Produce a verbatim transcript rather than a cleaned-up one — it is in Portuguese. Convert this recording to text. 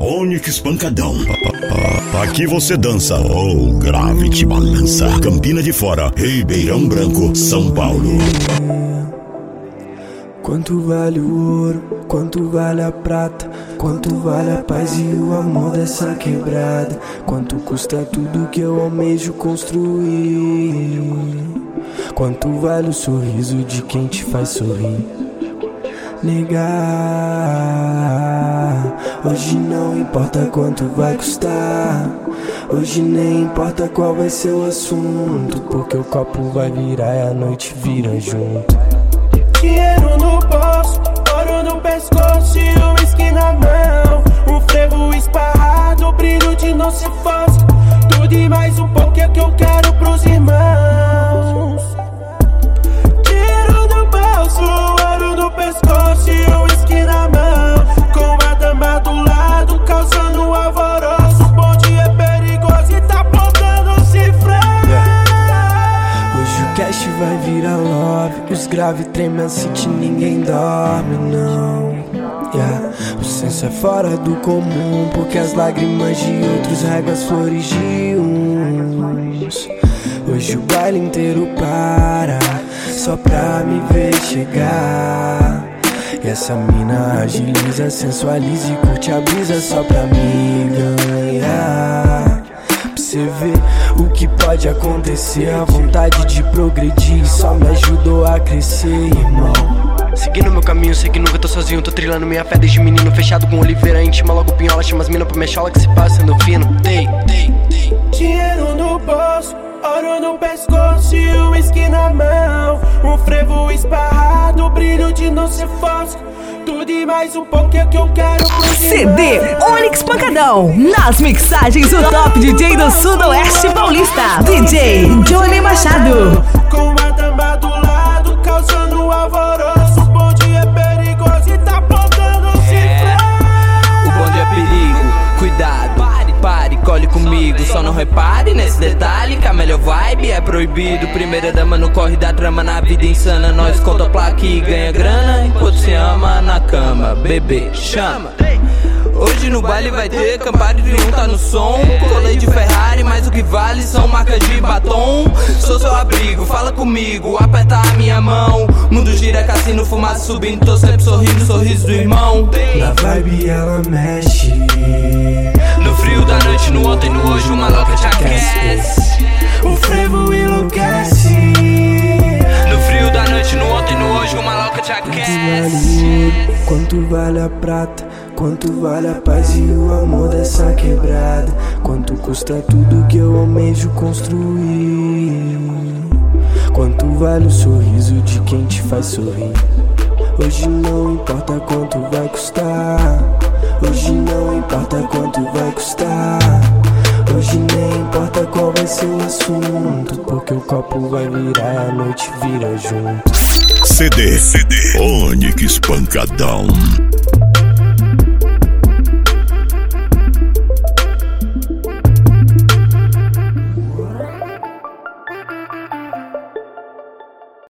Onyx Pancadão. Aqui você dança, ou oh, grave te balança. Campina de Fora, Ribeirão Branco, São Paulo. Quanto vale o ouro, quanto vale a prata, quanto vale a paz e o amor dessa quebrada, quanto custa tudo que eu almejo construir, quanto vale o sorriso de quem te faz sorrir. Negar, hoje não importa quanto vai custar, hoje nem importa qual vai ser o assunto, porque o copo vai virar e a noite vira junto. Dinheiro no bolso, ouro no pescoço e o uísque na mão, um frevo esparrado, brilho de não se fosca, tudo e mais um pouco é que eu quero pros irmãos. Dinheiro no bolso, ouro no pescoço e o uísque na mão, com a dama do lado causando um alvoroço, o bonde é perigoso e tá apontando cifra. Hoje o cash vai virar love, os graves tremem assim que ninguém dorme, não. Yeah. O senso é fora do comum, porque as lágrimas de outros regam as flores de uns. Hoje o baile inteiro para, só pra me ver chegar. E essa mina agiliza, sensualiza e curte a brisa só pra me ganhar. Pra você ver o que pode acontecer, a vontade de progredir só me ajudou a crescer, irmão. Seguindo meu caminho, sei que nunca tô sozinho, tô trilhando minha fé desde menino, fechado com oliveira íntima, logo pinhola, chama as mina pra minha chola que se passa sendo fino. Dei, dei, dei. Dinheiro no bolso, ouro no pescoço e o uísque na mão, um frevo esparrado, brilho de não se fosca, tudo e mais um pouco é que eu quero pro C D Onyx Pancadão, nas mixagens do top D J do Sudoeste Paulista, D J Johnny Machado. Com a dama do lado causando um alvoroço, o bonde é perigoso e tá apontando cifra. O bonde é perigo, cuidado, pare, pare, colhe comigo. Só não repare nesse detalhe que a melhor vibe é proibido. Primeira dama no corre da trama, na vida insana nós conta a placa e ganha grana, enquanto se ama na cama, bebê, chama. Hoje no baile vai ter Campari de um tá no som, colei de Ferrari, mas o que vale são marcas de batom. Sou seu abrigo, fala comigo, aperta a minha mão. Mundo gira, cassino, fumaça subindo, tô sempre sorrindo, sorriso do irmão. Na vibe ela mexe, no frio da noite, no ontem, no hoje, uma louca te aquece. o frevo enlouquece. No frio da noite, no ontem, no hoje, uma louca te aquece. Quanto vale a prata, quanto vale a paz e o amor dessa quebrada, quanto custa tudo que eu almejo construir, quanto vale o sorriso de quem te faz sorrir. Hoje não importa quanto vai custar, hoje não importa quanto vai custar, hoje nem importa qual vai ser o assunto, porque o copo vai virar e a noite vira junto. C D, C D Onyx Pancadão.